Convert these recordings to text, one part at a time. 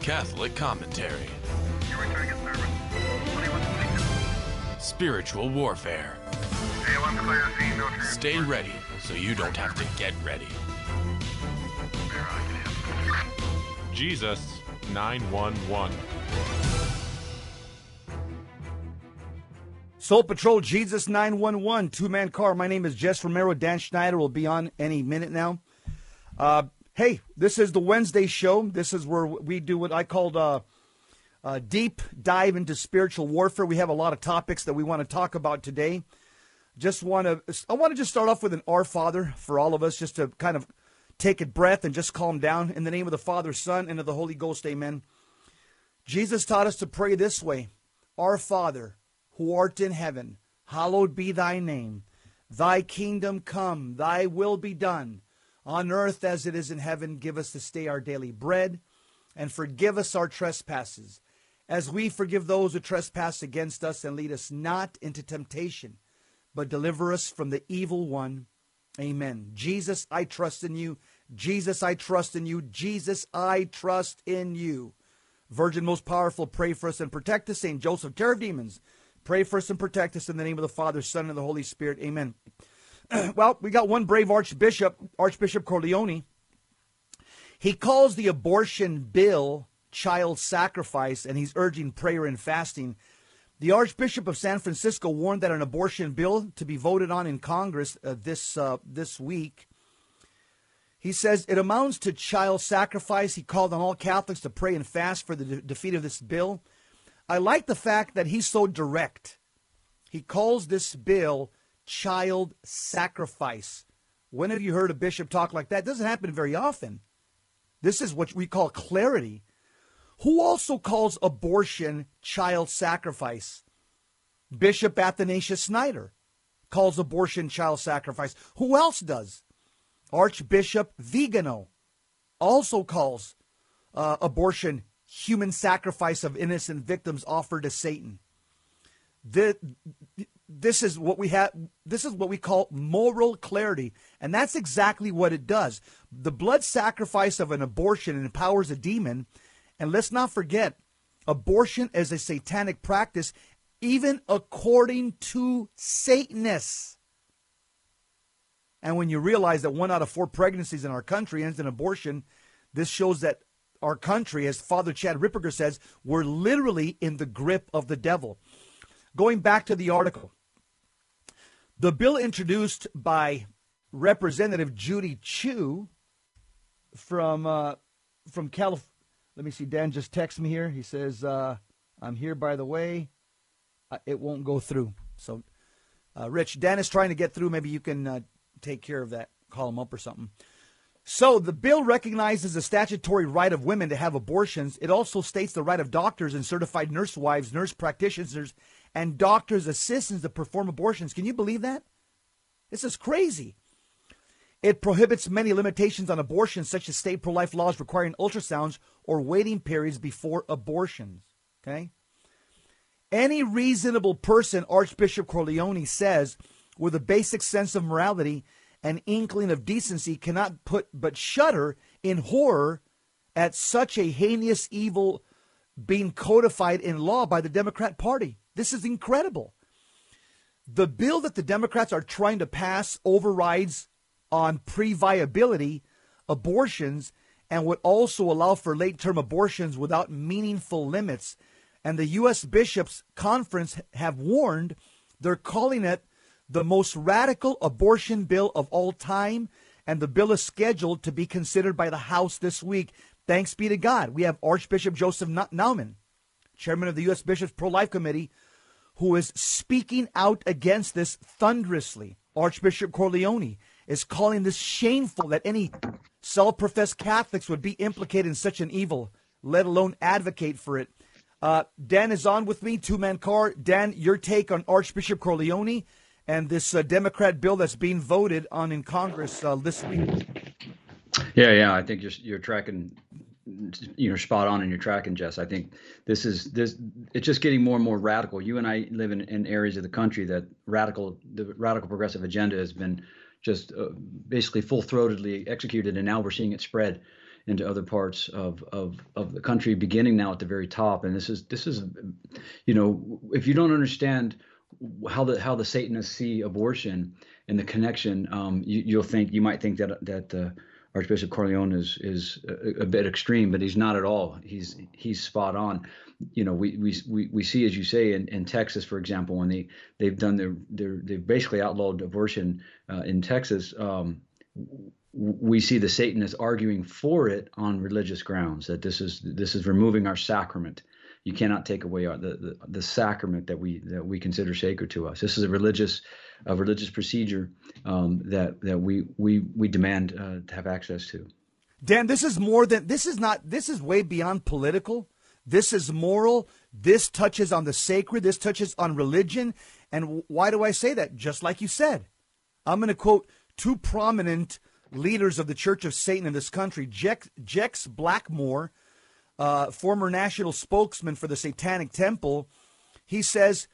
Catholic commentary. Spiritual warfare. Stay ready so you don't have to get ready. Jesus 911. Soul Patrol, Jesus 911, two-man car. My name is Jess Romero. Dan Schneider will be on any minute now. Hey, this is the Wednesday show. This is where we do what I called a deep dive into spiritual warfare. We have a lot of topics that we want to talk about today. I want to just start off with an Our Father for all of us, just to kind of take a breath and just calm down. In the name of the Father, Son, and of the Holy Ghost, amen. Jesus taught us to pray this way: Our Father, who art in heaven, hallowed be thy name. Thy kingdom come, thy will be done, on earth as it is in heaven. Give us this day our daily bread, and forgive us our trespasses, as we forgive those who trespass against us. And lead us not into temptation, but deliver us from the evil one. Amen. Jesus, I trust in you. Jesus, I trust in you. Jesus, I trust in you. Virgin most powerful, pray for us and protect us. Saint Joseph, terror of demons, pray for us and protect us, in the name of the Father, Son, and the Holy Spirit. Amen. Well, we got one brave archbishop, Archbishop Corleone. He calls the abortion bill child sacrifice, and he's urging prayer and fasting. The Archbishop of San Francisco warned that an abortion bill to be voted on in Congress this week. He says it amounts to child sacrifice. He called on all Catholics to pray and fast for the defeat of this bill. I like the fact that he's so direct. He calls this bill child sacrifice. When have you heard a bishop talk like that? It doesn't happen very often. This is what we call clarity. Who also calls abortion child sacrifice? Bishop Athanasius Snyder calls abortion child sacrifice. Who else does? Archbishop Vigano also calls abortion human sacrifice of innocent victims offered to Satan. This is what we have. This is what we call moral clarity, and that's exactly what it does. The blood sacrifice of an abortion empowers a demon, and let's not forget, abortion is a satanic practice, even according to Satanists. And when you realize that 1 out of 4 pregnancies in our country ends in abortion, this shows that our country, as Father Chad Ripperger says, we're literally in the grip of the devil. Going back to the article, the bill introduced by Representative Judy Chu from California. Let me see. Dan just texted me here. He says, I'm here, by the way. It won't go through. So, Rich, Dan is trying to get through. Maybe you can take care of that. Call him up or something. So the bill recognizes the statutory right of women to have abortions. It also states the right of doctors and certified nurse wives, nurse practitioners, and doctors' assistants to perform abortions. Can you believe that? This is crazy. It prohibits many limitations on abortions, such as state pro-life laws requiring ultrasounds or waiting periods before abortions. Okay? Any reasonable person, Archbishop Corleone says, with a basic sense of morality and inkling of decency cannot but shudder in horror at such a heinous evil being codified in law by the Democrat Party. This is incredible. The bill that the Democrats are trying to pass overrides on pre-viability abortions and would also allow for late-term abortions without meaningful limits. And the U.S. Bishops' Conference have warned, they're calling it the most radical abortion bill of all time, and the bill is scheduled to be considered by the House this week. Thanks be to God. We have Archbishop Joseph Naumann, chairman of the U.S. Bishops' Pro-Life Committee, who is speaking out against this thunderously. Archbishop Corleone is calling this shameful that any self-professed Catholics would be implicated in such an evil, let alone advocate for it. Dan is on with me, two-man car. Dan, your take on Archbishop Corleone and this Democrat bill that's being voted on in Congress this week. Yeah. I think you're tracking, spot on, and you're tracking, Jess. I think this it's just getting more and more radical. You and I live in areas of the country that the radical progressive agenda has been just basically full-throatedly executed, and now we're seeing it spread. into other parts of the country, beginning now at the very top. And this is, if you don't understand how the Satanists see abortion and the connection, you might think that Archbishop Corleone is a bit extreme, but he's not at all. He's spot on. We see, as you say, in Texas, for example, when they've basically outlawed abortion in Texas. We see the Satanists arguing for it on religious grounds, that this is removing our sacrament. You cannot take away the sacrament that we consider sacred to us. This is a religious procedure that we demand to have access to. Dan, this is way beyond political. This is moral. This touches on the sacred. This touches on religion. And why do I say that? Just like you said, I'm going to quote two prominent leaders of the Church of Satan in this country, Jex Blackmore, former national spokesman for the Satanic Temple. He says,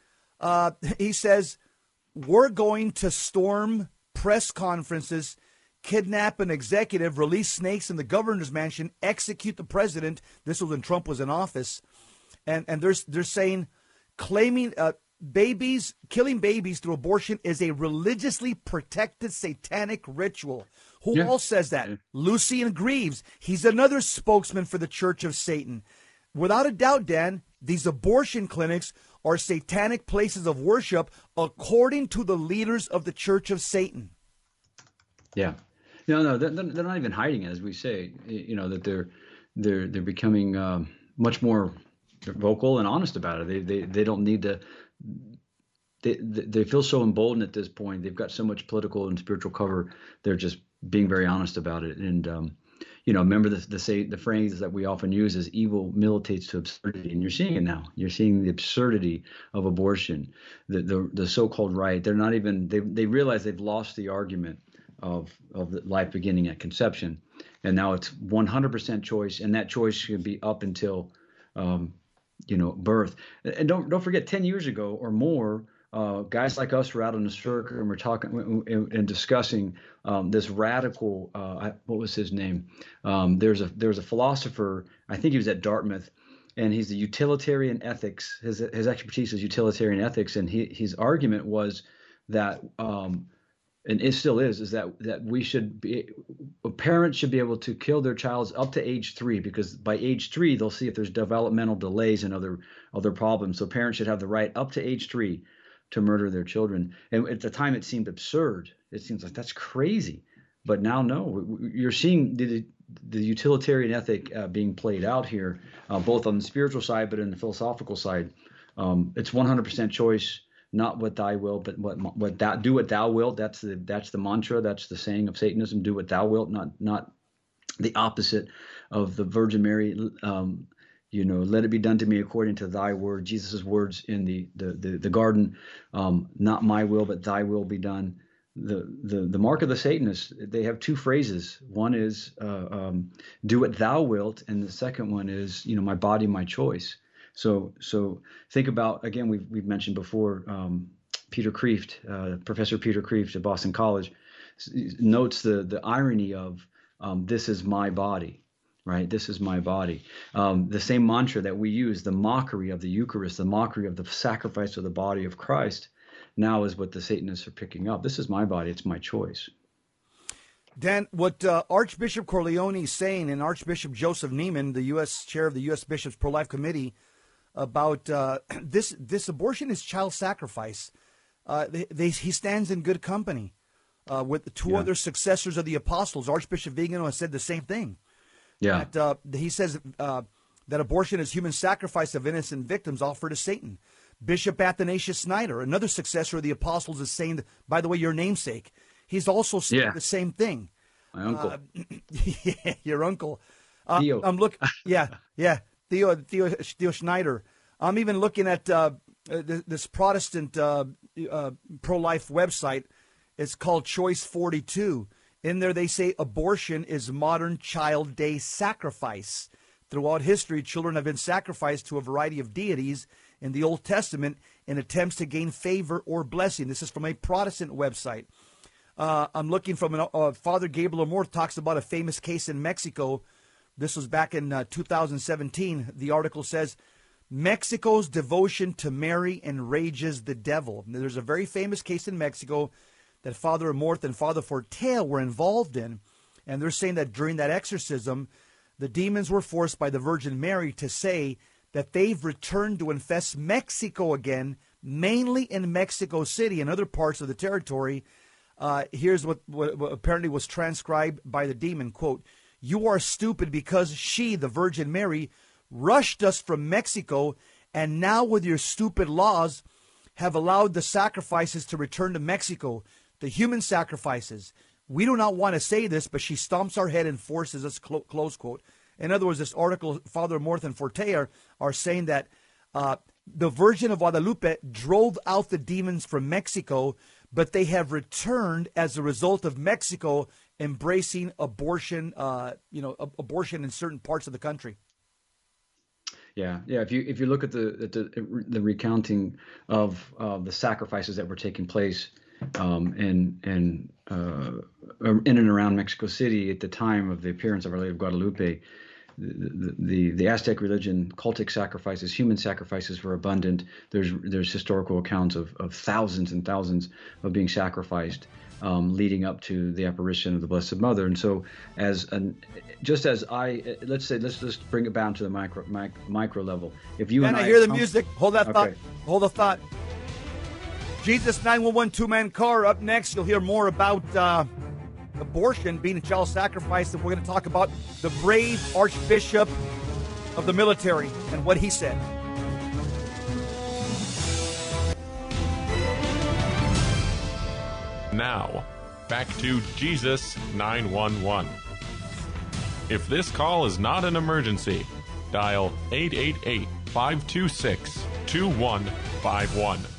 we're going to storm press conferences, kidnap an executive, release snakes in the governor's mansion, execute the president. This was when Trump was in office. And they're saying, claiming killing babies through abortion is a religiously protected satanic ritual. Who else says that? Lucian Greaves. He's another spokesman for the Church of Satan. Without a doubt, Dan, these abortion clinics are satanic places of worship according to the leaders of the Church of Satan. Yeah. No, they're not even hiding it, as we say. That they're becoming much more vocal and honest about it. They don't need to. They feel so emboldened at this point. They've got so much political and spiritual cover. They're just being very honest about it. And remember the phrase that we often use is evil militates to absurdity, and you're seeing it now. You're seeing the absurdity of abortion, the so-called right. They're not even. They realize they've lost the argument of the life beginning at conception, and now it's 100% choice, and that choice should be up until birth. And don't forget, 10 years ago or more, guys like us were out on the circuit and we're talking and discussing this radical. What was his name? There's a philosopher. I think he was at Dartmouth, and he's a utilitarian ethics. His expertise is utilitarian ethics, and his argument was that. And it still is that we should be, parents should be able to kill their child up to age 3, because by age 3 they'll see if there's developmental delays and other problems. So parents should have the right up to age 3 to murder their children. And at the time it seemed absurd. It seems like that's crazy. But now, no, you're seeing the utilitarian ethic being played out here, both on the spiritual side, but in the philosophical side. It's 100% choice. Not what thy will, but do what thou wilt. That's the mantra. That's the saying of Satanism. Do what thou wilt. Not the opposite of the Virgin Mary. Let it be done to me according to thy word. Jesus' words in the garden. Not my will, but thy will be done. The mark of the Satanists. They have two phrases. One is do what thou wilt, and the second one is my body, my choice. So think about, again, we've mentioned before, Peter Kreeft, Professor Peter Kreeft at Boston College, notes the irony of this is my body, right? This is my body. The same mantra that we use, the mockery of the Eucharist, the mockery of the sacrifice of the body of Christ, now is what the Satanists are picking up. This is my body. It's my choice. Dan, what Archbishop Corleone is saying, and Archbishop Joseph Neiman, the U.S. chair of the U.S. Bishops' Pro-Life Committee, about this abortion is child sacrifice. He stands in good company with the two other successors of the apostles. Archbishop Vigano has said the same thing. Yeah, he says that abortion is human sacrifice of innocent victims offered to Satan. Bishop Athanasius Schneider, another successor of the apostles, is saying, by the way, your namesake, he's also saying the same thing. My uncle. Your uncle. Theo. I'm looking. Theo Schneider. I'm even looking at this Protestant pro-life website. It's called Choice 42. In there they say abortion is modern child day sacrifice. Throughout history, children have been sacrificed to a variety of deities in the Old Testament in attempts to gain favor or blessing. This is from a Protestant website. I'm looking from Father Gabriel Amor talks about a famous case in Mexico This was back in 2017. The article says, Mexico's devotion to Mary enrages the devil. Now, there's a very famous case in Mexico that Father Amorth and Father Fortea were involved in, and they're saying that during that exorcism, the demons were forced by the Virgin Mary to say that they've returned to infest Mexico again, mainly in Mexico City and other parts of the territory. Here's what apparently was transcribed by the demon, quote, "You are stupid because she, the Virgin Mary, rushed us from Mexico, and now with your stupid laws have allowed the sacrifices to return to Mexico, the human sacrifices. We do not want to say this, but she stomps our head and forces us," close quote. In other words, this article, Father Amorth and Fortea are saying that the Virgin of Guadalupe drove out the demons from Mexico, but they have returned as a result of Mexico embracing abortion, abortion in certain parts of the country. Yeah. If you look at the recounting of the sacrifices that were taking place in and around Mexico City at the time of the appearance of Our Lady of Guadalupe, the Aztec religion, cultic sacrifices, human sacrifices were abundant. There's historical accounts of thousands and thousands of being sacrificed, leading up to the apparition of the Blessed Mother. And so, let's bring it down to the micro level. If you and I hear the music, hold that thought. Okay. Hold the thought. Jesus 911 two-man car. Up next, you'll hear more about abortion being a child sacrifice, and we're going to talk about the brave Archbishop of the military and what he said. Now, back to Jesus 911. If this call is not an emergency, dial 888-526-2151.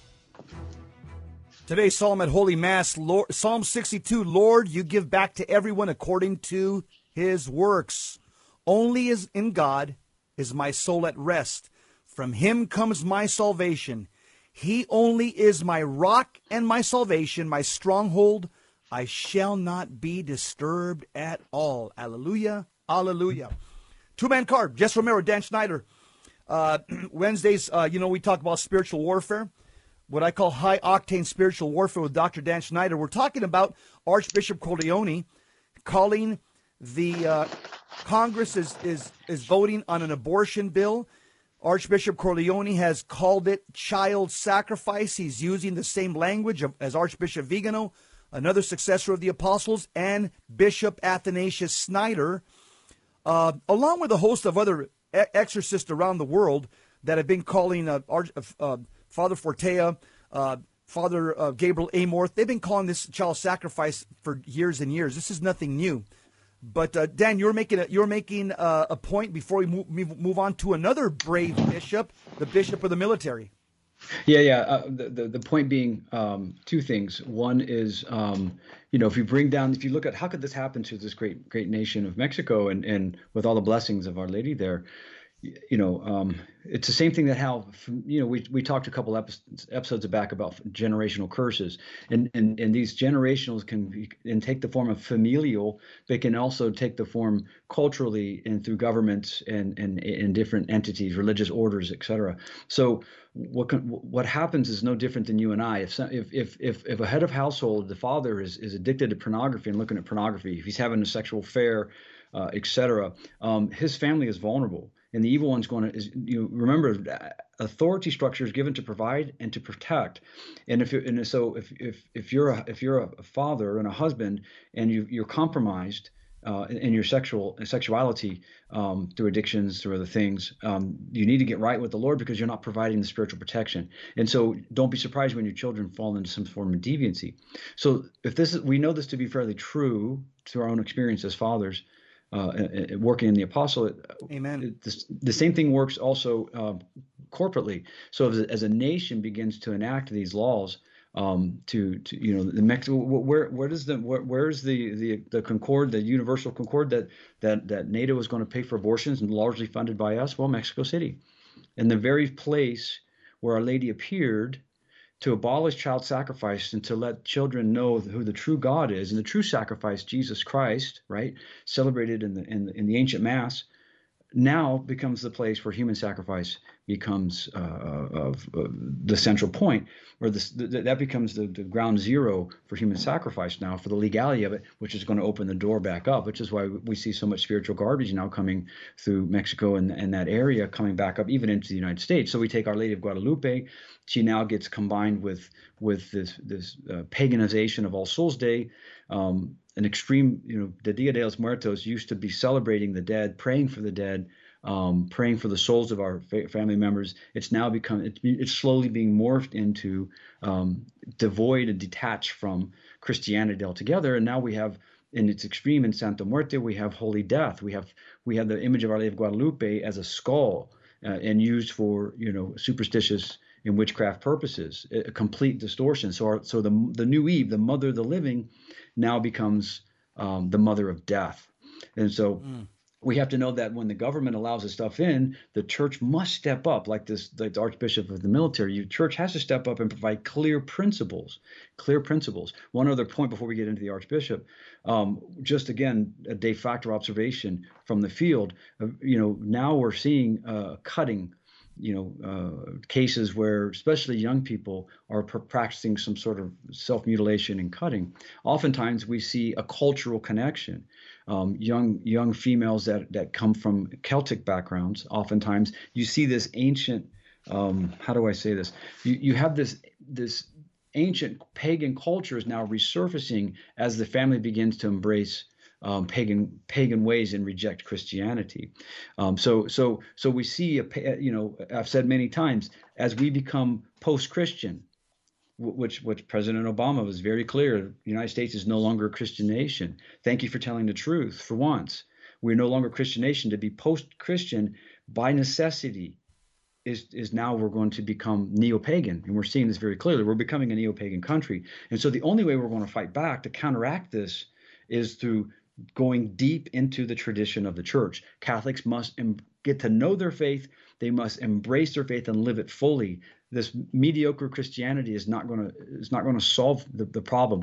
Today's psalm at Holy Mass, Psalm 62, Lord, you give back to everyone according to his works. Only in God is my soul at rest. From him comes my salvation. He only is my rock and my salvation, my stronghold. I shall not be disturbed at all. Alleluia, alleluia. Two-man card, Jess Romero, Dan Schneider. Wednesdays, we talk about spiritual warfare, what I call high-octane spiritual warfare with Dr. Dan Schneider. We're talking about Archbishop Corleone calling the Congress is voting on an abortion bill. Archbishop Corleone has called it child sacrifice. He's using the same language as Archbishop Vigano, another successor of the apostles, and Bishop Athanasius Schneider, along with a host of other exorcists around the world that have been calling Father Fortea, Father Gabriel Amorth. They've been calling this child sacrifice for years and years. This is nothing new. But Dan, you're making a point before we move on to another brave bishop, the bishop of the military. Yeah. The point being two things. One is, if you look at how could this happen to this great nation of Mexico and with all the blessings of Our Lady there, it's the same thing that how, we talked a couple episodes back about generational curses, and these generationals can take the form of familial, but can also take the form culturally and through governments and different entities, religious orders, etc. So what happens is no different than you and I. If a head of household, the father is addicted to pornography and looking at pornography, if he's having a sexual affair, etc., his family is vulnerable. And the evil one's going to remember authority structure is given to provide and to protect. And if you're a father and a husband and you're compromised in your sexuality through addictions, through other things, you need to get right with the Lord because you're not providing the spiritual protection. And so don't be surprised when your children fall into some form of deviancy. So we know this to be fairly true to our own experience as fathers. Working in the apostolate, Amen. The same thing works also corporately. So as a nation begins to enact these laws, the Mexico, where's the Concord, the Universal Concord that NATO is going to pay for abortions and largely funded by us? Well, Mexico City, and the very place where Our Lady appeared to abolish child sacrifice and to let children know who the true God is and the true sacrifice, Jesus Christ, right, celebrated in the ancient Mass, now becomes the place where human sacrifice becomes the central point, where that becomes the ground zero for human sacrifice now, for the legality of it, which is going to open the door back up, which is why we see so much spiritual garbage now coming through Mexico and that area, coming back up even into the United States. So we take Our Lady of Guadalupe. She now gets combined with this paganization of All Souls Day. An extreme, the Dia de los Muertos used to be celebrating the dead, praying for the dead, praying for the souls of our family members. It's now it's slowly being morphed into devoid and detached from Christianity altogether. And now we have, in its extreme, in Santa Muerte, we have Holy Death. We have the image of Our Lady of Guadalupe as a skull and used for superstitious and witchcraft purposes, a complete distortion. So the new Eve, the mother of the living, now becomes the mother of death. And so we have to know that when the government allows this stuff in, the church must step up, like the Archbishop of the military. The church has to step up and provide clear principles. One other point before we get into the Archbishop, just again, a de facto observation from the field. Now we're seeing cutting, cases where especially young people are practicing some sort of self-mutilation and cutting. Oftentimes we see a cultural connection. Young females that come from Celtic backgrounds, oftentimes you see this ancient, how do I say this? You have this ancient pagan culture is now resurfacing as the family begins to embrace pagan ways and reject Christianity. So we see, I've said many times, as we become post-Christian, which President Obama was very clear, the United States is no longer a Christian nation. Thank you for telling the truth for once. We're no longer a Christian nation. To be post-Christian by necessity is now we're going to become neo-pagan. And we're seeing this very clearly. We're becoming a neo-pagan country. And so the only way we're going to fight back to counteract this is through going deep into the tradition of the church. Catholics must get to know their faith. They must embrace their faith and live it fully. This mediocre Christianity is not going to solve the problem.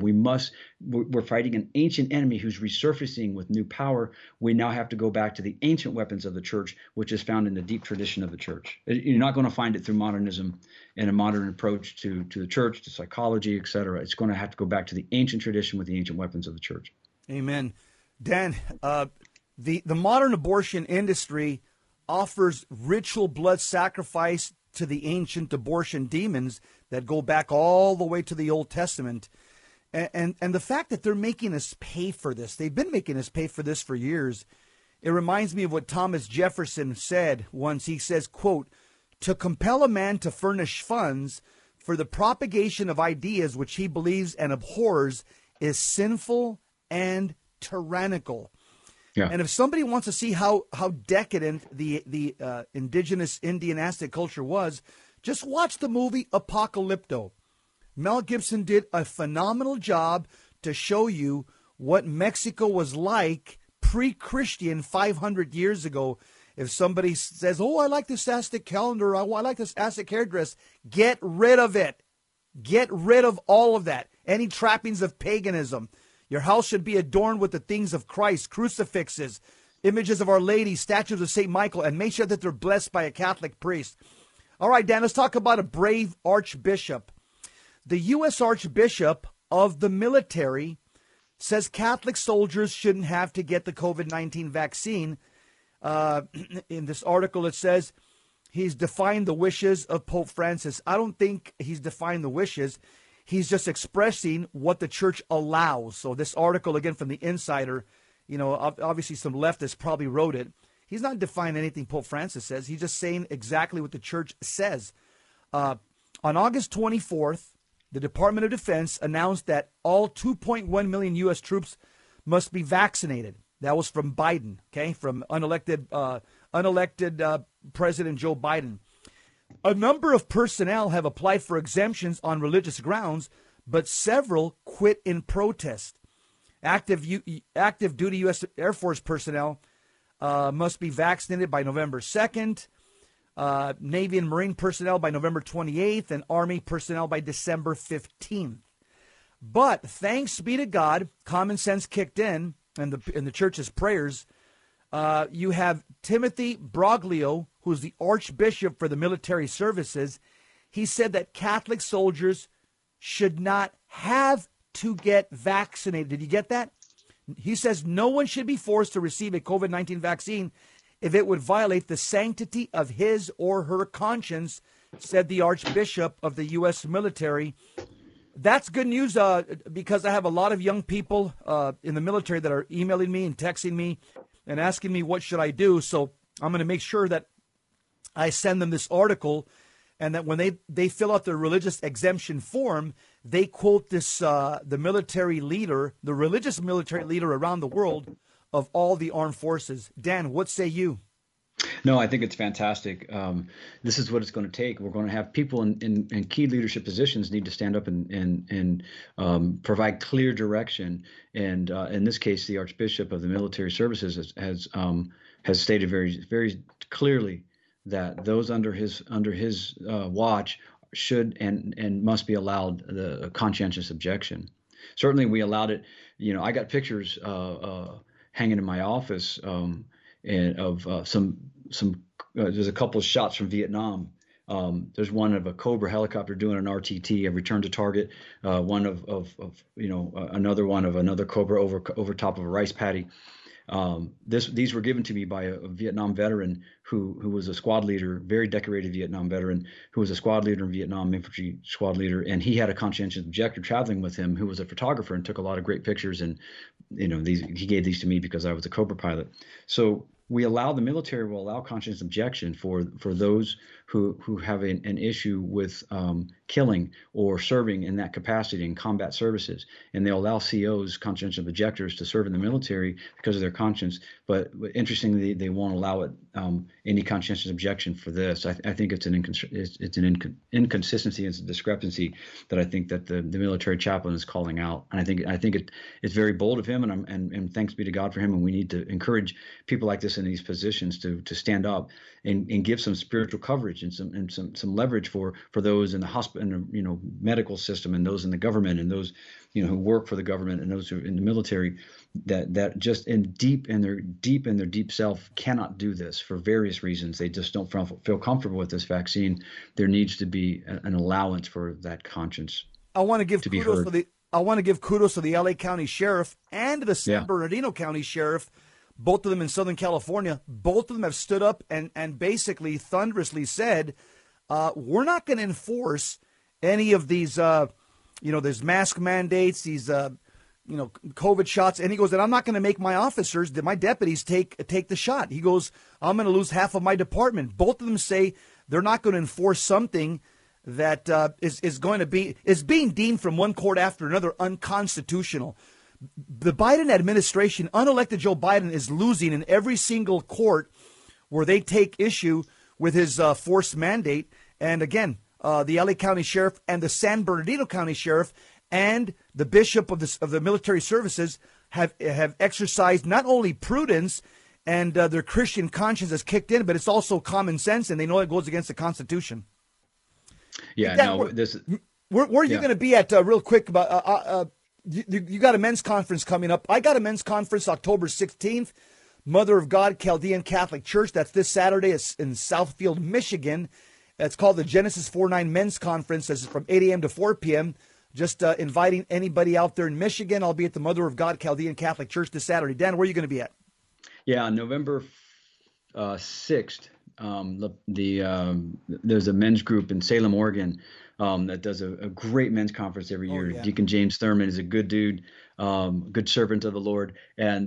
We're fighting an ancient enemy who's resurfacing with new power. We now have to go back to the ancient weapons of the church, which is found in the deep tradition of the church. You're not going to find it through modernism and a modern approach to the church, to psychology, etc. It's going to have to go back to the ancient tradition with the ancient weapons of the church. Amen. Dan, the modern abortion industry offers ritual blood sacrifice to the ancient abortion demons that go back all the way to the Old Testament. And the fact that they're making us pay for this, they've been making us pay for this for years. It reminds me of what Thomas Jefferson said once. He says, quote, "To compel a man to furnish funds for the propagation of ideas which he believes and abhors is sinful and tyrannical." Yeah. And if somebody wants to see how decadent the indigenous Indian Aztec culture was, just watch the movie Apocalypto. Mel Gibson did a phenomenal job to show you what Mexico was like pre-Christian 500 years ago. If somebody says, "Oh, I like this Aztec calendar, I like this Aztec hairdress," get rid of it. Get rid of all of that. Any trappings of paganism. Your house should be adorned with the things of Christ, crucifixes, images of Our Lady, statues of St. Michael, and make sure that they're blessed by a Catholic priest. All right, Dan, let's talk about a brave archbishop. The U.S. Archbishop of the military says Catholic soldiers shouldn't have to get the COVID-19 vaccine. In this article, it says he's defying the wishes of Pope Francis. I don't think he's defying the wishes. He's just expressing what the church allows. So this article, again, from the Insider, obviously some leftists probably wrote it. He's not defying anything Pope Francis says. He's just saying exactly what the church says. On August 24th, the Department of Defense announced that all 2.1 million U.S. troops must be vaccinated. That was from Biden, okay, from unelected President Joe Biden. A number of personnel have applied for exemptions on religious grounds, but several quit in protest. Active duty U.S. Air Force personnel must be vaccinated by November 2nd. Navy and Marine personnel by November 28th, and Army personnel by December 15th. But thanks be to God, common sense kicked in, and the church's prayers. You have Timothy Broglio, who's the Archbishop for the military services. He said that Catholic soldiers should not have to get vaccinated. Did you get that? He says no one should be forced to receive a COVID-19 vaccine if it would violate the sanctity of his or her conscience, said the Archbishop of the U.S. military. That's good news because I have a lot of young people in the military that are emailing me and texting me and asking me what should I do. So I'm going to make sure that I send them this article, and that when they fill out their religious exemption form, they quote this the military leader, the religious military leader around the world of all the armed forces. Dan, what say you? No, I think it's fantastic. This is what it's going to take. We're going to have people in key leadership positions need to stand up and provide clear direction. And in this case, the Archbishop of the Military Services has stated very, very clearly that those under his watch should and must be allowed the conscientious objection. Certainly, we allowed it. You know, I got pictures hanging in my office and of some. There's a couple of shots from Vietnam. There's one of a Cobra helicopter doing an RTT, a return to target. One of another one of another Cobra over top of a rice paddy. These were given to me by a Vietnam veteran who was a squad leader, very decorated Vietnam veteran who was a squad leader in Vietnam, infantry squad leader, and he had a conscientious objector traveling with him who was a photographer and took a lot of great pictures. And he gave these to me because I was a Cobra pilot. So the military will allow conscientious objection for those who have an issue with killing or serving in that capacity in combat services. And they'll allow COs, conscientious objectors, to serve in the military because of their conscience. But interestingly, they won't allow it any conscientious objection for this. I think it's an inconsistency, it's a discrepancy that I think that the military chaplain is calling out. And I think it's very bold of him, and thanks be to God for him. And we need to encourage people like this in these positions to stand up and give some spiritual coverage and some leverage for those in the hospital, in the medical system, and those in the government, and those who work for the government, and those who are in the military, that just in their deep self cannot do this for various reasons. They just don't feel comfortable with this vaccine. There needs to be an allowance for that conscience. I want to give kudos to the LA County Sheriff and the San Bernardino County Sheriff, both of them in Southern California. Both of them have stood up and basically thunderously said, we're not going to enforce any of these, there's mask mandates, these, COVID shots. And he goes, and I'm not going to make my deputies take the shot. He goes, I'm going to lose half of my department. Both of them say they're not going to enforce something that is being deemed from one court after another unconstitutional. The Biden administration, unelected Joe Biden, is losing in every single court where they take issue with his forced mandate. And again, the LA County Sheriff and the San Bernardino County Sheriff and the Bishop of the military services have exercised not only prudence and their Christian conscience has kicked in, but it's also common sense, and they know it goes against the Constitution. Yeah, where are you going to be at real quick? About you got a men's conference coming up. I got a men's conference October 16th. Mother of God Chaldean Catholic Church. That's this Saturday. It's in Southfield, Michigan. It's called the Genesis 4-9 Men's Conference. This is from 8 a.m. to 4 p.m. Just inviting anybody out there in Michigan. I'll be at the Mother of God Chaldean Catholic Church this Saturday. Dan, where are you going to be at? Yeah, November 6th. There's a men's group in Salem, Oregon, that does a great men's conference every year. Yeah. Deacon James Thurman is a good dude, good servant of the Lord, and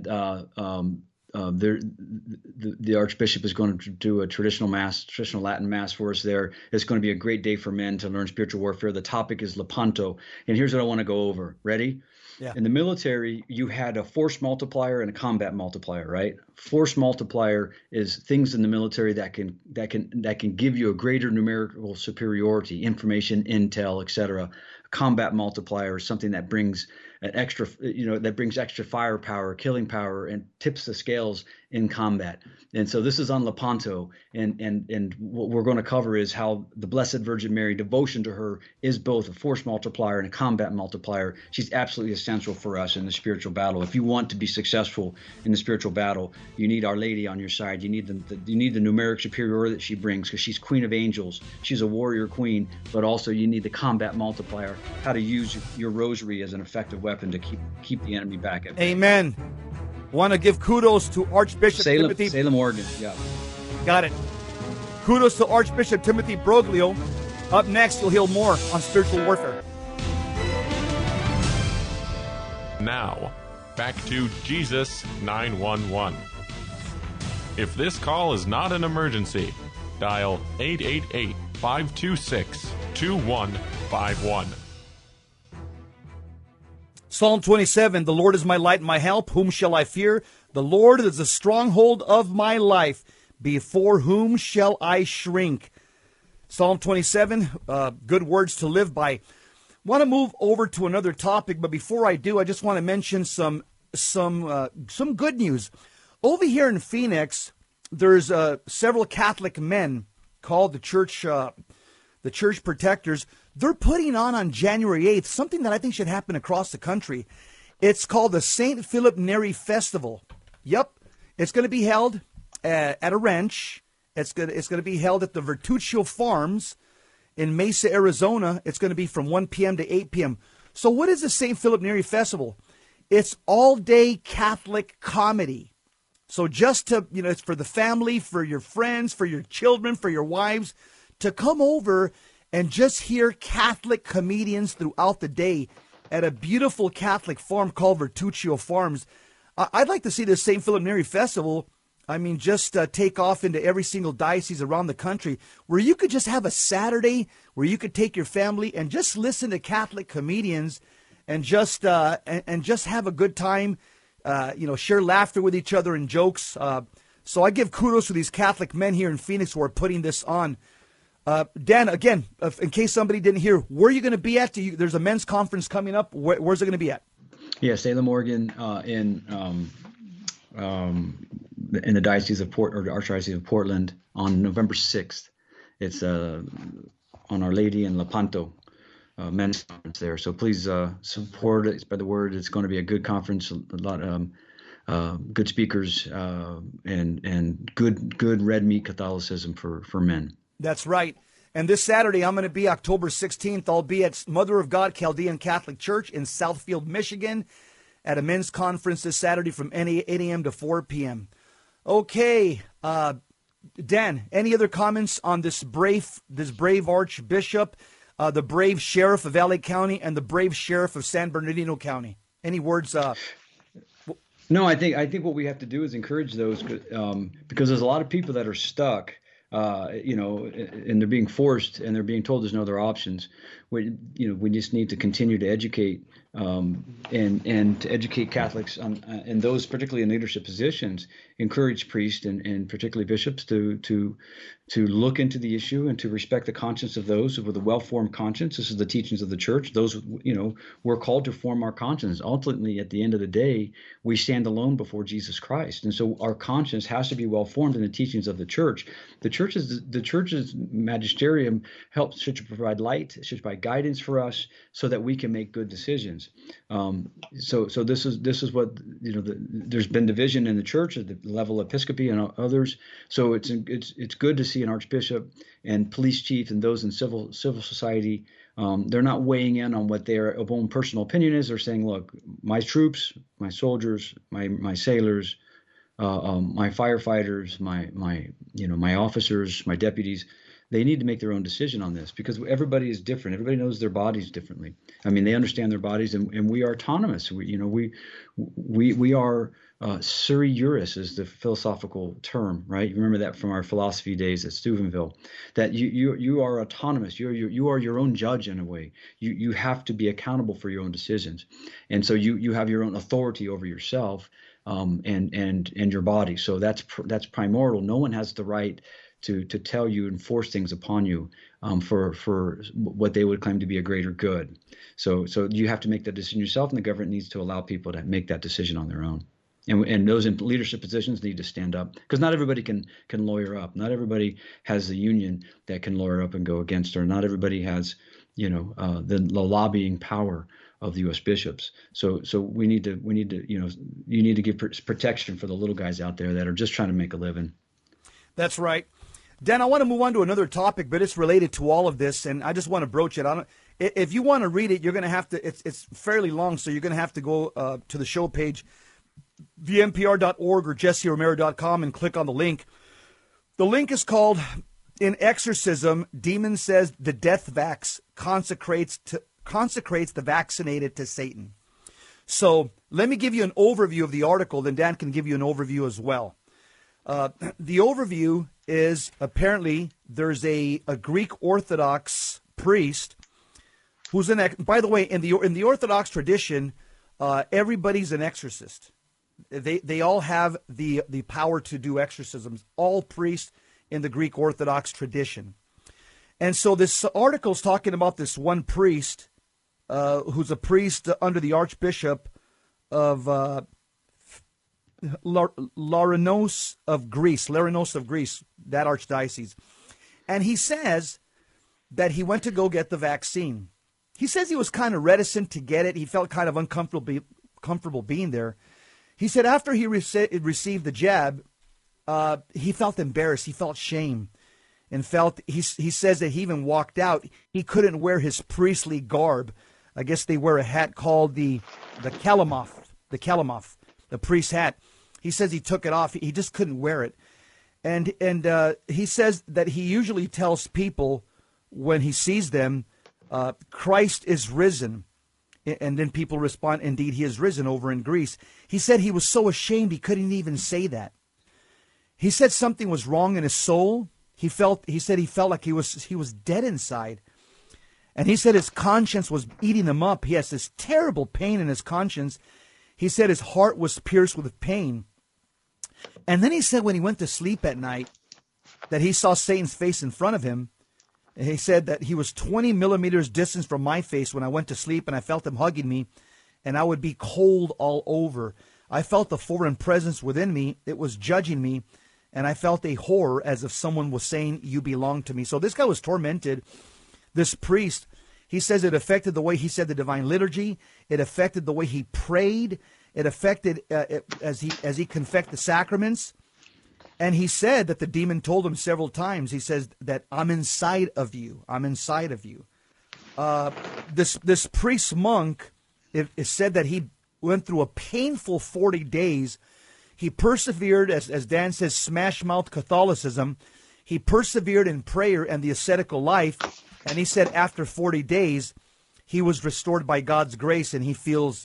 the Archbishop is going to do a traditional Latin mass for us there. It's going to be a great day for men to learn spiritual warfare. The topic is Lepanto, and here's what I want to go over. Ready? Yeah. In the military, you had a force multiplier and a combat multiplier, right? Force multiplier is things in the military that can give you a greater numerical superiority, information, intel, etc. Combat multiplier is something that brings an extra, that brings extra firepower, killing power, and tips the scales in combat. And so this is on Lepanto, and what we're going to cover is how the Blessed Virgin Mary, devotion to her, is both a force multiplier and a combat multiplier. She's absolutely essential for us in the spiritual battle. If you want to be successful in the spiritual battle, you need Our Lady on your side. You need the numeric superiority that she brings, because she's Queen of Angels. She's a warrior queen, but also you need the combat multiplier, how to use your rosary as an effective weapon to keep the enemy back at bay. Amen. Want to give kudos to Archbishop Timothy. Salem, Oregon. Yeah. Got it. Kudos to Archbishop Timothy Broglio. Up next, you'll hear more on spiritual warfare. Now, back to Jesus 911. If this call is not an emergency, dial 888-526-2151. Psalm 27, the Lord is my light and my help. Whom shall I fear? The Lord is the stronghold of my life. Before whom shall I shrink? Psalm 27, good words to live by. Want to move over to another topic, but before I do, I just want to mention some good news. Over here in Phoenix, there's several Catholic men called the Church Protectors. They're putting on January 8th something that I think should happen across the country. It's called the St. Philip Neri Festival. Yep, it's going to be held at a ranch. It's going to be held at the Vertuccio Farms in Mesa, Arizona. It's going to be from 1 p.m. to 8 p.m. So what is the St. Philip Neri Festival? It's all-day Catholic comedy. So just to, it's for the family, for your friends, for your children, for your wives, to come over and just hear Catholic comedians throughout the day at a beautiful Catholic farm called Vertuccio Farms. I'd like to see this St. Philip Neri Festival, just take off into every single diocese around the country, where you could just have a Saturday where you could take your family and just listen to Catholic comedians and just have a good time, share laughter with each other and jokes. So I give kudos to these Catholic men here in Phoenix who are putting this on. Dan, again, in case somebody didn't hear, where are you going to be at? There's a men's conference coming up. Where's it going to be at? Yeah, Salem, Oregon, in the Diocese of Archdiocese of Portland on November 6th. It's on Our Lady in Lepanto, men's conference there. So please support it. Spread the word. It's going to be a good conference. A lot good speakers and good red meat Catholicism for men. That's right. And this Saturday, I'm going to be October 16th. I'll be at Mother of God Chaldean Catholic Church in Southfield, Michigan, at a men's conference this Saturday from 8 a.m. to 4 p.m. Okay, Dan, any other comments on this brave Archbishop, the brave Sheriff of LA County, and the brave Sheriff of San Bernardino County? Any words? No, I think what we have to do is encourage those, because there's a lot of people that are stuck. And they're being forced, and they're being told there's no other options. We just need to continue to educate and to educate Catholics and those particularly in leadership positions. Encourage priests and particularly bishops to look into the issue and to respect the conscience of those with a well-formed conscience. This is the teachings of the Church. Those, we're called to form our conscience. Ultimately, at the end of the day, we stand alone before Jesus Christ, and so our conscience has to be well-formed in the teachings of the Church. The Church's magisterium should provide light, should provide guidance for us, so that we can make good decisions. So this is what there's been division in the Church at the level of episcopacy and others. So it's good to see an archbishop and police chief and those in civil society. They're not weighing in on what their own personal opinion is. They're saying, look, my troops, my soldiers, my sailors, my firefighters, my officers, my deputies, they need to make their own decision on this, because everybody is different. Everybody knows their bodies differently. I mean, they understand their bodies, and we are autonomous. We are sui juris is the philosophical term, right? You remember that from our philosophy days at Steubenville, that you are autonomous. You are your own judge in a way. You have to be accountable for your own decisions, and so you have your own authority over yourself and your body. So that's primordial. No one has the right to tell you and force things upon you. for what they would claim to be a greater good. So you have to make that decision yourself, and the government needs to allow people to make that decision on their own. And those in leadership positions need to stand up, because not everybody can lawyer up. Not everybody has the union that can lawyer up and go against her. Not everybody has, the lobbying power of the U.S. bishops. So we need to, you need to give protection for the little guys out there that are just trying to make a living. That's right. Dan, I want to move on to another topic, but it's related to all of this, and I just want to broach it. If you want to read it, you're going to have to, it's fairly long, so you're going to have to go to the show page, vmpr.org or jesseromero.com, and click on the link. The link is called, "In Exorcism, Demon Says the Death Vax consecrates the vaccinated to Satan." So let me give you an overview of the article, then Dan can give you an overview as well. The overview is, apparently there's a Greek Orthodox priest who's by the way, in the Orthodox tradition, everybody's an exorcist. They all have the power to do exorcisms, all priests in the Greek Orthodox tradition. And so this article is talking about this one priest who's a priest under the Archbishop of Laranos of Greece, that archdiocese. And he says that he went to go get the vaccine. He says he was kind of reticent to get it. He felt kind of uncomfortable being there. He said after he received the jab, he felt embarrassed. He felt shame, and he says that he even walked out. He couldn't wear his priestly garb. I guess they wear a hat called the kalamoth, the priest's hat. He says he took it off. He just couldn't wear it. And he says that he usually tells people when he sees them, Christ is risen. And then people respond, indeed, he is risen over in Greece. He said he was so ashamed he couldn't even say that. He said something was wrong in his soul. He said he felt like he was dead inside. And he said his conscience was eating him up. He has this terrible pain in his conscience. He said his heart was pierced with pain. And then he said when he went to sleep at night that he saw Satan's face in front of him. And he said that he was 20 millimeters distance from my face when I went to sleep, and I felt him hugging me, and I would be cold all over. I felt the foreign presence within me. It was judging me, and I felt a horror as if someone was saying, "You belong to me." So this guy was tormented. This priest, he says it affected the way he said the divine liturgy. It affected the way he prayed. It affected as he confessed the sacraments. And he said that the demon told him several times, he says that I'm inside of you. I'm inside of you. This priest monk, it said that he went through a painful 40 days. He persevered, as Dan says, smash mouth Catholicism. He persevered in prayer and the ascetical life. And he said after 40 days, he was restored by God's grace, and he feels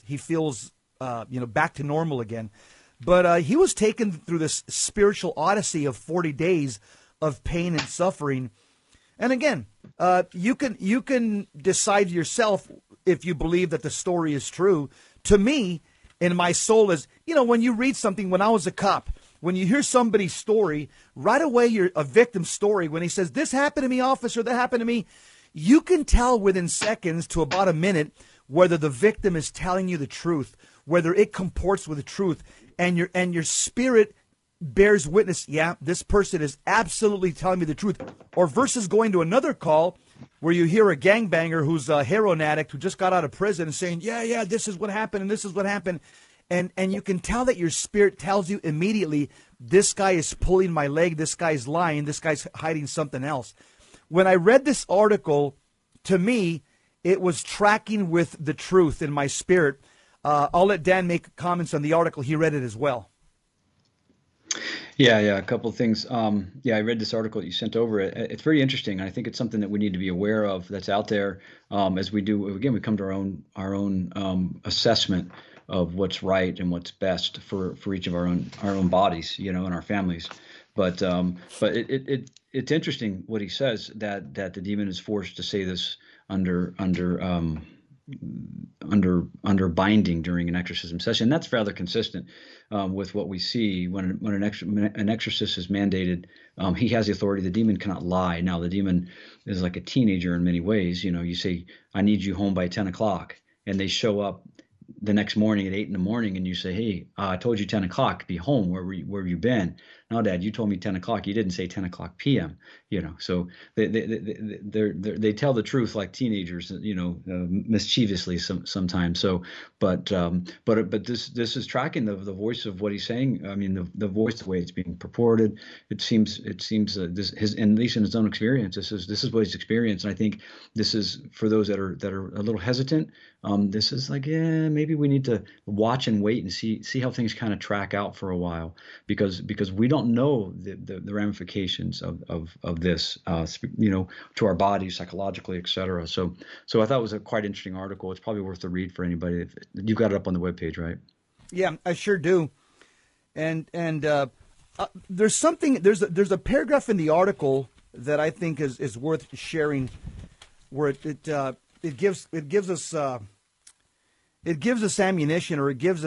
back to normal again. But he was taken through this spiritual odyssey of 40 days of pain and suffering. And again, you can decide yourself if you believe that the story is true. To me, in my soul is, when you read something, when I was a cop, when you hear somebody's story, right away you're a victim story. When he says, "This happened to me, officer, that happened to me," you can tell within seconds to about a minute whether the victim is telling you the truth, whether it comports with the truth. And your spirit bears witness, yeah, this person is absolutely telling me the truth. Or versus going to another call where you hear a gangbanger who's a heroin addict who just got out of prison and saying, yeah, this is what happened and this is what happened. And you can tell that your spirit tells you immediately, this guy is pulling my leg, this guy's lying, this guy's hiding something else. When I read this article, to me, it was tracking with the truth in my spirit. I'll let Dan make comments on the article. He read it as well. Yeah, a couple of things. I read this article that you sent over. It's very interesting. I think it's something that we need to be aware of that's out there as we do. Again, we come to our own assessment of what's right and what's best for each of our own bodies, and our families. But it's interesting what he says that the demon is forced to say this under under binding during an exorcism session. That's rather consistent with what we see when an exorcist is mandated. He has the authority. The demon cannot lie. Now, the demon is like a teenager in many ways. You say, I need you home by 10 o'clock, and they show up the next morning at 8 in the morning, and you say, hey, I told you 10 o'clock, be home. Where have you been? No, Dad, you told me 10 o'clock. You didn't say 10 o'clock p.m. So they tell the truth like teenagers, mischievously sometimes. So, but this is tracking the voice of what he's saying. I mean, the voice, the way it's being purported. It seems this at least in his own experience, this is what he's experienced. And I think this is for those that are a little hesitant. This is like, maybe we need to watch and wait and see how things kind of track out for a while, because we don't know the ramifications of this, to our bodies, psychologically, et cetera. So I thought it was a quite interesting article. It's probably worth a read for anybody. You've got it up on the webpage, right? Yeah, I sure do. And there's a paragraph in the article that I think is worth sharing, where it gives us ammunition, or it gives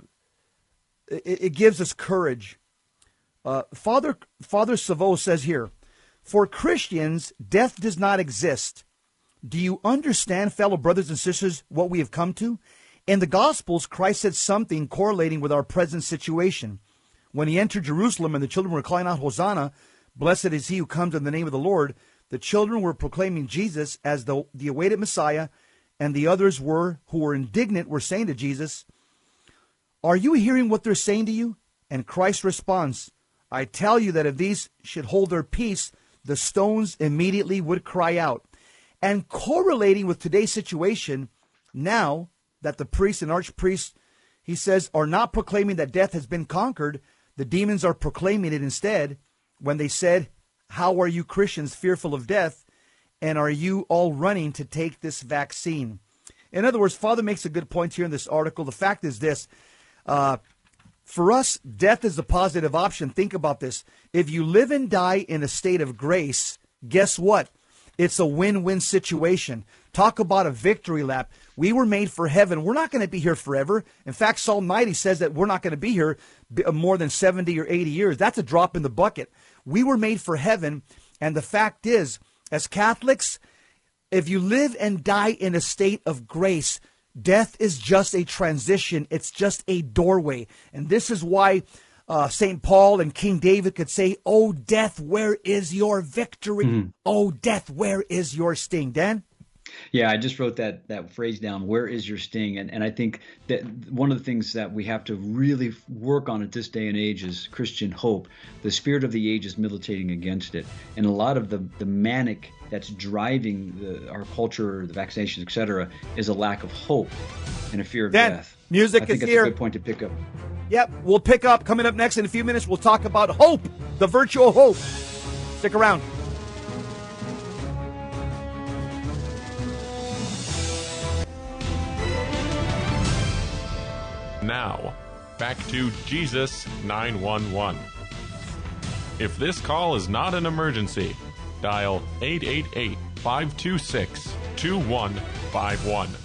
us courage. Father Savo says here, for Christians, death does not exist. Do you understand, fellow brothers and sisters, what we have come to? In the Gospels, Christ said something correlating with our present situation. When he entered Jerusalem and the children were crying out, Hosanna, blessed is he who comes in the name of the Lord, the children were proclaiming Jesus as the awaited Messiah, and the others who were indignant were saying to Jesus, are you hearing what they're saying to you? And Christ responds, I tell you that if these should hold their peace, the stones immediately would cry out. And correlating with today's situation, now that the priests and archpriests, he says, are not proclaiming that death has been conquered, the demons are proclaiming it instead, when they said, how are you Christians fearful of death? And are you all running to take this vaccine? In other words, Father makes a good point here in this article. The fact is this, for us, death is a positive option. Think about this. If you live and die in a state of grace, guess what? It's a win-win situation. Talk about a victory lap. We were made for heaven. We're not going to be here forever. In fact, Psalm 90 says that we're not going to be here more than 70 or 80 years. That's a drop in the bucket. We were made for heaven. And the fact is, as Catholics, if you live and die in a state of grace, death is just a transition. It's just a doorway. And this is why St. Paul and King David could say, oh, death, where is your victory? Mm-hmm. Oh, death, where is your sting? Dan? Yeah, I just wrote that phrase down, where is your sting? And I think that one of the things that we have to really work on at this day and age is Christian hope. The spirit of the age is militating against it. And a lot of the manic that's driving our culture, the vaccinations, et cetera, is a lack of hope and a fear of death. Music is here. I think that's a good point to pick up. Yep, we'll pick up. Coming up next in a few minutes, we'll talk about hope, the virtue of hope. Stick around. Now, back to Jesus 911. If this call is not an emergency, dial 888-526-2151.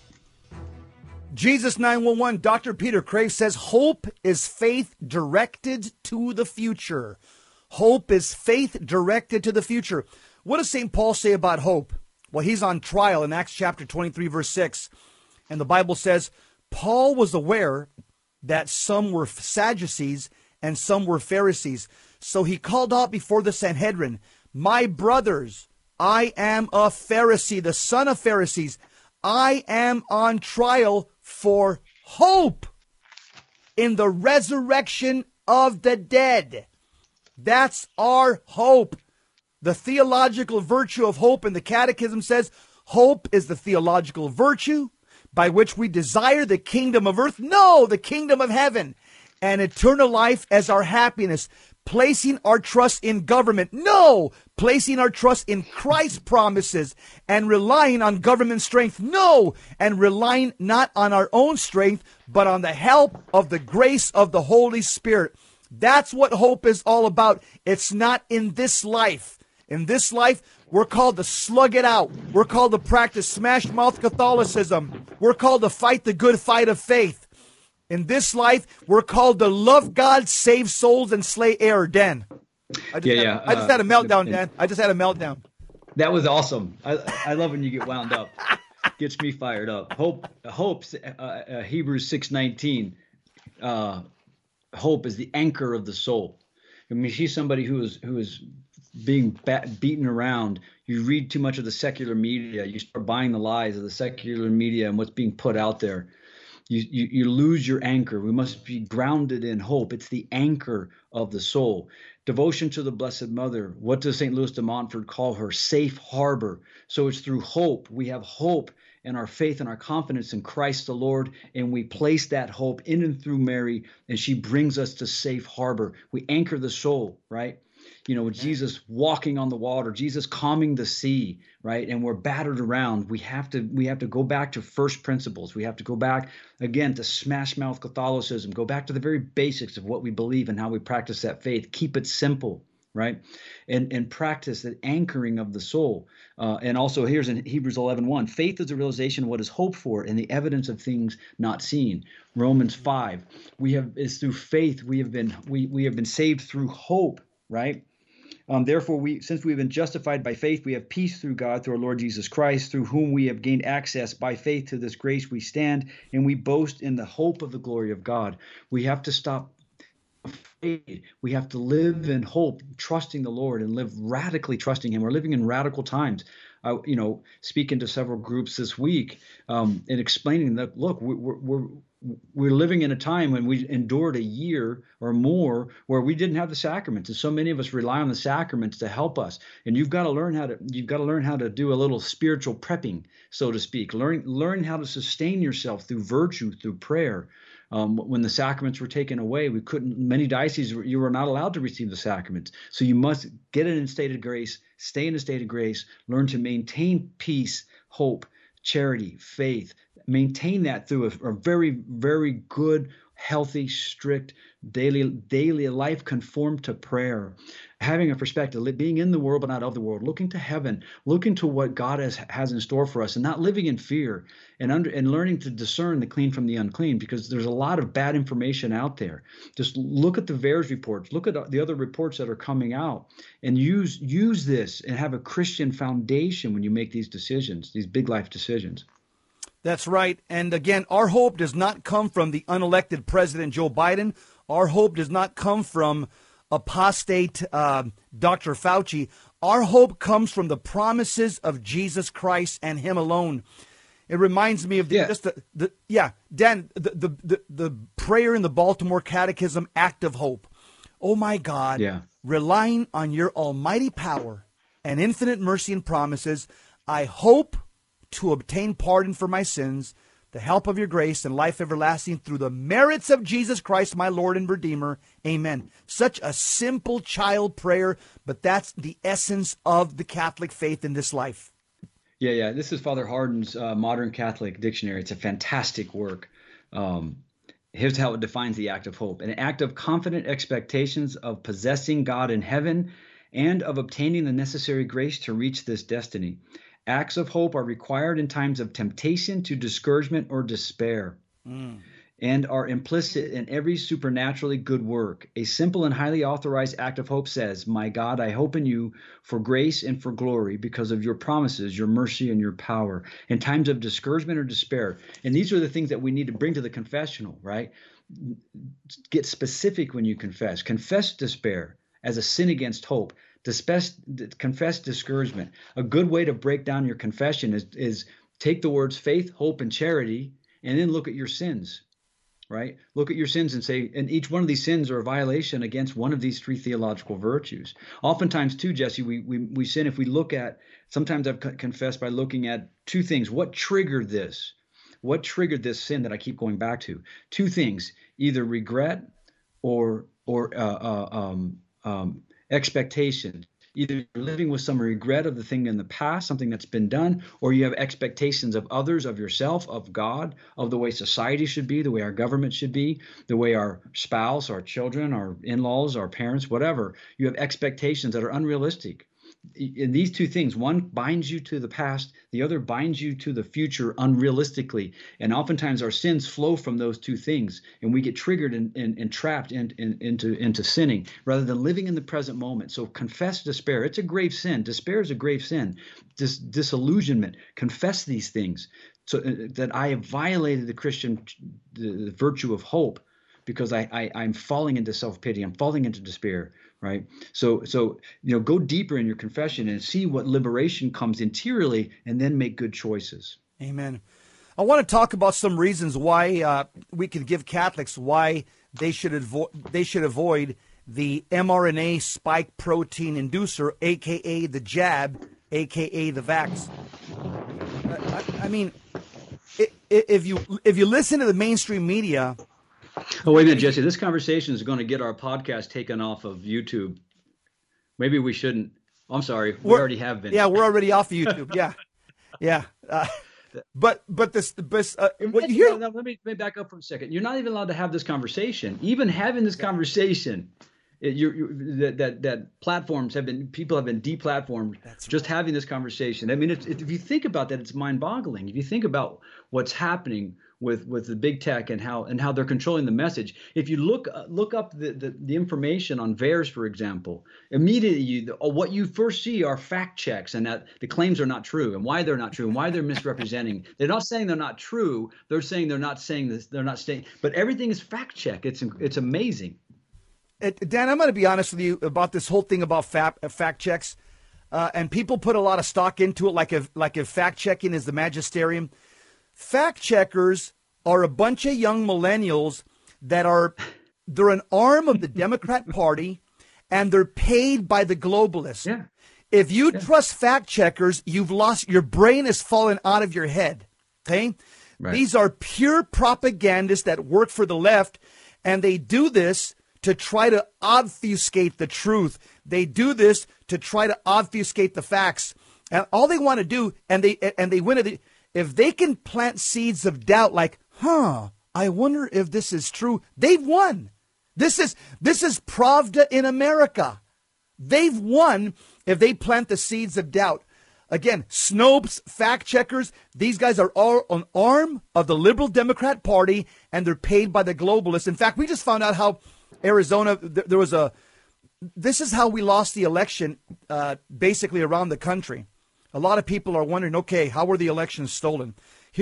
Jesus 911, Dr. Peter Craig says hope is faith directed to the future. Hope is faith directed to the future. What does St. Paul say about hope? Well, he's on trial in Acts chapter 23, verse 6. And the Bible says, Paul was aware that some were Sadducees and some were Pharisees. So he called out before the Sanhedrin, my brothers, I am a Pharisee, the son of Pharisees. I am on trial for hope in the resurrection of the dead. That's our hope. The theological virtue of hope in the Catechism says, hope is the theological virtue by which we desire the kingdom of earth, no, the kingdom of heaven, and eternal life as our happiness. Placing our trust in government, no, placing our trust in Christ's promises and relying on government strength, no, and relying not on our own strength, but on the help of the grace of the Holy Spirit. That's what hope is all about. It's not in this life. In this life, we're called to slug it out. We're called to practice smash mouth Catholicism. We're called to fight the good fight of faith. In this life, we're called to love God, save souls, and slay error. Dan. I just had a meltdown, Dan. I just had a meltdown. That was awesome. I love when you get wound up. Gets me fired up. Hope. Hebrews 6:19. Hope is the anchor of the soul. I mean, she's somebody who is being beaten around. You read too much of the secular media. You start buying the lies of the secular media and what's being put out there. You lose your anchor. We must be grounded in hope. It's the anchor of the soul. Devotion to the Blessed Mother. What does St. Louis de Montfort call her? Safe harbor. So it's through hope. We have hope in our faith and our confidence in Christ the Lord, and we place that hope in and through Mary, and she brings us to safe harbor. We anchor the soul, right? You know, Jesus walking on the water, Jesus calming the sea, right? And we're battered around. We have to go back to first principles. We have to go back again to smash mouth Catholicism. Go back to the very basics of what we believe and how we practice that faith. Keep it simple, right? And practice that anchoring of the soul. And also here's in Hebrews 11:1, faith is the realization of what is hoped for and the evidence of things not seen. Romans 5, it's through faith we have been saved through hope, right? Therefore, since we've been justified by faith, we have peace through God, through our Lord Jesus Christ, through whom we have gained access by faith to this grace we stand, and we boast in the hope of the glory of God. We have to stop afraid. We have to live in hope, trusting the Lord, and live radically trusting Him. We're living in radical times. Speaking to several groups this week and explaining that, look, we're living in a time when we endured a year or more where we didn't have the sacraments, and so many of us rely on the sacraments to help us. And you've got to learn how to do a little spiritual prepping, so to speak. Learn how to sustain yourself through virtue, through prayer. When the sacraments were taken away, many dioceses, you were not allowed to receive the sacraments. So you must get in a state of grace, stay in a state of grace, learn to maintain peace, hope, charity, faith. Maintain that through a very, very good, healthy, strict daily life conformed to prayer. Having a perspective, being in the world but not of the world, looking to heaven, looking to what God has in store for us, and not living in fear, and learning to discern the clean from the unclean, because there's a lot of bad information out there. Just look at the VAERS reports, look at the other reports that are coming out, and use this and have a Christian foundation when you make these decisions, these big life decisions. That's right. And again, our hope does not come from the unelected President Joe Biden. Our hope does not come from apostate Dr. Fauci. Our hope comes from the promises of Jesus Christ and Him alone. It reminds me of Dan, the prayer in the Baltimore Catechism, act of hope. Oh my God, relying on your almighty power and infinite mercy and promises, I hope to obtain pardon for my sins, the help of your grace and life everlasting through the merits of Jesus Christ, my Lord and Redeemer. Amen. Such a simple child prayer, but that's the essence of the Catholic faith in this life. Yeah. This is Father Hardin's Modern Catholic Dictionary. It's a fantastic work. Here's how it defines the act of hope: an act of confident expectations of possessing God in heaven and of obtaining the necessary grace to reach this destiny. Acts of hope are required in times of temptation to discouragement or despair, and are implicit in every supernaturally good work. A simple and highly authorized act of hope says, "My God, I hope in you for grace and for glory because of your promises, your mercy, and your power." In times of discouragement or despair. And these are the things that we need to bring to the confessional, right? Get specific when you confess. Confess despair as a sin against hope. Confess discouragement. A good way to break down your confession is take the words faith, hope, and charity, and then look at your sins, right? Look at your sins and say, and each one of these sins are a violation against one of these three theological virtues. Oftentimes too, Jesse, we sin if we look at, sometimes I've confessed by looking at two things. What triggered this? What triggered this sin that I keep going back to? Two things, either regret or expectations. Either you're living with some regret of the thing in the past, something that's been done, or you have expectations of others, of yourself, of God, of the way society should be, the way our government should be, the way our spouse, our children, our in-laws, our parents, whatever. You have expectations that are unrealistic. in these two things, one binds you to the past, the other binds you to the future unrealistically. And oftentimes our sins flow from those two things, and we get triggered and trapped into sinning rather than living in the present moment. So confess despair. It's a grave sin. Despair is a grave sin. Disillusionment. Confess these things, so that I have violated the virtue of hope, because I'm falling into self-pity. I'm falling into despair. Right. So, go deeper in your confession and see what liberation comes interiorly, and then make good choices. Amen. I want to talk about some reasons why we can give Catholics why they should avoid the mRNA spike protein inducer, aka the jab, aka the vax. I mean, if you listen to the mainstream media. Oh, wait a minute, Jesse. This conversation is going to get our podcast taken off of YouTube. Maybe we shouldn't. I'm sorry. We already have been. Yeah, we're already off of YouTube. Yeah. But what you hear? Let me back up for a second. You're not even allowed to have this conversation. Even having this conversation, that platforms people have been deplatformed. Just having this conversation. I mean, if you think about that, it's mind-boggling. If you think about what's happening with the big tech and how they're controlling the message. If you look up the information on VAERS, for example, immediately what you first see are fact checks, and that the claims are not true, and why they're not true, and why they're misrepresenting. They're not saying they're not true. They're saying they're not saying this. They're not saying, but everything is fact check. It's amazing. Dan, I'm going to be honest with you about this whole thing about fact checks, and people put a lot of stock into it, like if fact checking is the magisterium. Fact checkers are a bunch of young millennials they're an arm of the Democrat Party, and they're paid by the globalists. Yeah. If you trust fact checkers, your brain has fallen out of your head. Okay. Right. These are pure propagandists that work for the left, and they do this to try to obfuscate the truth. They do this to try to obfuscate the facts. And all they want to do, and they win it. If they can plant seeds of doubt, like, I wonder if this is true, they've won. This is Pravda in America. They've won if they plant the seeds of doubt. Again, Snopes, fact checkers, these guys are all an arm of the liberal Democrat Party, and they're paid by the globalists. In fact, we just found out how Arizona, this is how we lost the election, basically around the country. A lot of people are wondering, okay, how were the elections stolen?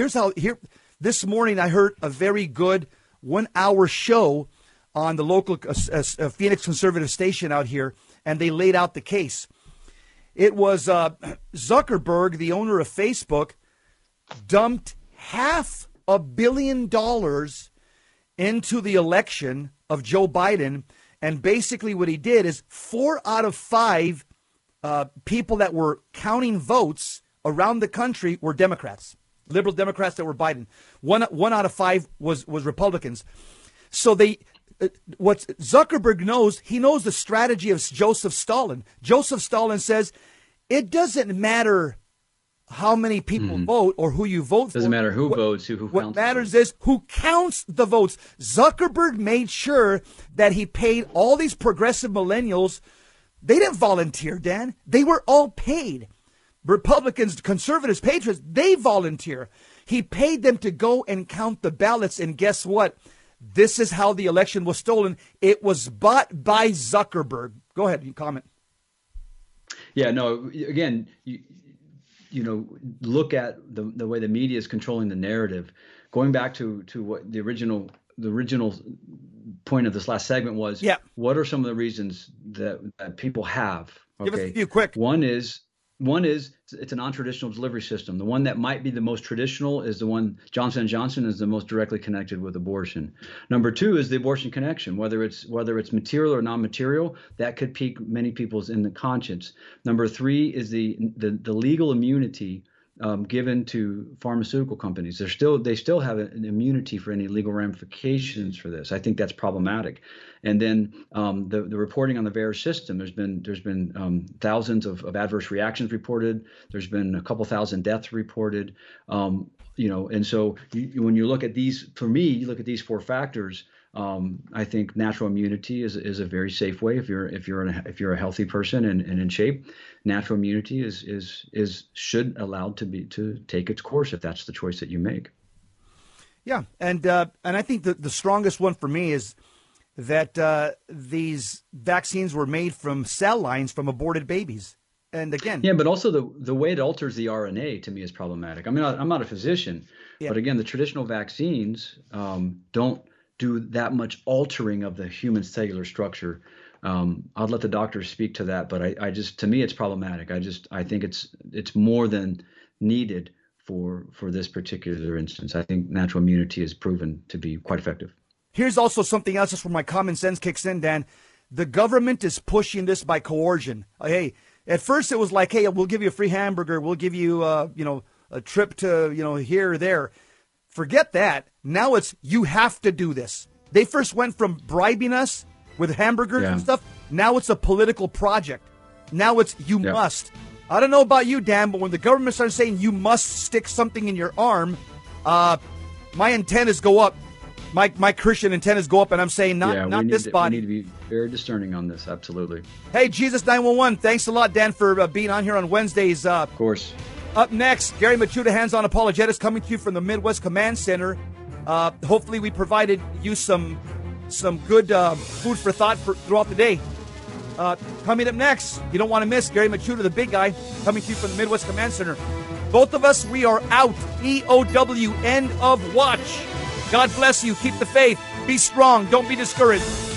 This morning I heard a very good 1-hour show on the local Phoenix conservative station out here, and they laid out the case. It was Zuckerberg, the owner of Facebook, dumped $500 million into the election of Joe Biden, and basically what he did is 4 out of 5 people that were counting votes around the country were Democrats, liberal Democrats that were Biden. One out of 5 was Republicans. So what Zuckerberg knows, he knows the strategy of Joseph Stalin. Joseph Stalin says, it doesn't matter how many people vote or who you vote for. Doesn't matter who votes, who counts. What matters is who counts the votes. Zuckerberg made sure that he paid all these progressive millennials. They didn't volunteer, Dan. They were all paid. Republicans, conservatives, patriots, they volunteer. He paid them to go and count the ballots. And guess what? This is how the election was stolen. It was bought by Zuckerberg. Go ahead, you comment. Yeah, no, again, look at the way the media is controlling the narrative. Going back to what the original point of this last segment was, what are some of the reasons that people have? Okay. Give us a few quick. One is it's a non-traditional delivery system. The one that might be the most traditional is the one Johnson & Johnson is the most directly connected with abortion. Number 2 is the abortion connection, whether it's material or non-material, that could pique many people's in the conscience. Number 3 is the legal immunity given to pharmaceutical companies. They still have an immunity for any legal ramifications for this. I think that's problematic. And then the reporting on the VAERS system. There's been thousands of adverse reactions reported. There's been a couple thousand deaths reported. And so when you look at these, for me, you look at these 4 factors. I think natural immunity is a very safe way. If you're a healthy person and in shape, natural immunity should allowed to take its course if that's the choice that you make. Yeah, and I think the strongest one for me is that these vaccines were made from cell lines from aborted babies. And again, yeah, but also the way it alters the RNA to me is problematic. I mean, I'm not a physician, but again, the traditional vaccines don't do that much altering of the human cellular structure. I'll let the doctors speak to that, but I just, to me, it's problematic. I think it's more than needed for this particular instance. I think natural immunity is proven to be quite effective. Here's also something else just where my common sense kicks in, Dan. The government is pushing this by coercion. Hey, at first it was like, hey, we'll give you a free hamburger. We'll give you, a trip to, here or there. Forget that. Now it's, you have to do this. They first went from bribing us with hamburgers and stuff. Now it's a political project. Now it's, you must. I don't know about you, Dan, but when the government starts saying you must stick something in your arm, my antennas go up. My Christian antennas go up, and I'm saying not this body. We need to be very discerning on this, absolutely. Hey, Jesus 911, thanks a lot, Dan, for being on here on Wednesdays. Of course. Up next, Gary Machuda, Hands-On Apologetics, coming to you from the Midwest Command Center. Hopefully we provided you some good food for thought throughout the day. Coming up next, you don't want to miss Gary Machuda, the big guy, coming to you from the Midwest Command Center. Both of us, we are out. EOW, end of watch. God bless you. Keep the faith. Be strong. Don't be discouraged.